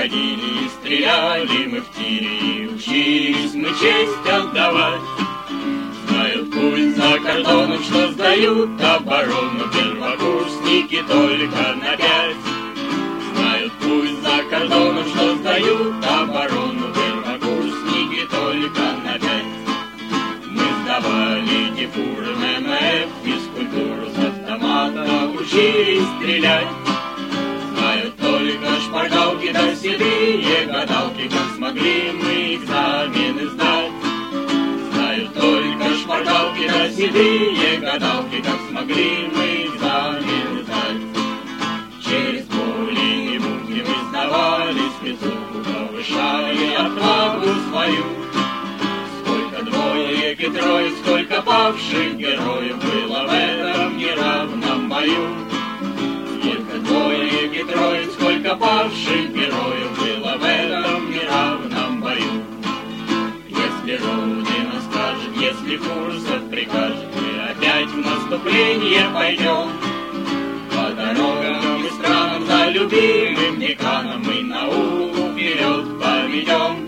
ходили и стреляли мы в тире, и учились мы честь отдавать. Знают пусть за кордоном, что сдают оборону первокурсники только на 5. Знают пусть за кордоном, что сдают оборону первокурсники только на 5. Мы сдавали дефуры, ММФ, физкультуру с автомата, учились стрелять. Знают только шпаргалки да седые гадалки, как смогли мы экзамены сдать. Знают только шпаргалки да седые гадалки, как смогли мы экзамены сдать. Через боли и муки мы сдавали спецуху, повышали отвагу свою. Сколько двоек и троек, сколько павших героев было в этом неравном бою. Сколько двоек и троек, сколько павших героев было в этом неравном бою. Если Родина скажет, если Фурсов прикажет, мы опять в наступление пойдем. По дорогам и странам за любимым деканом мы науку вперед поведем.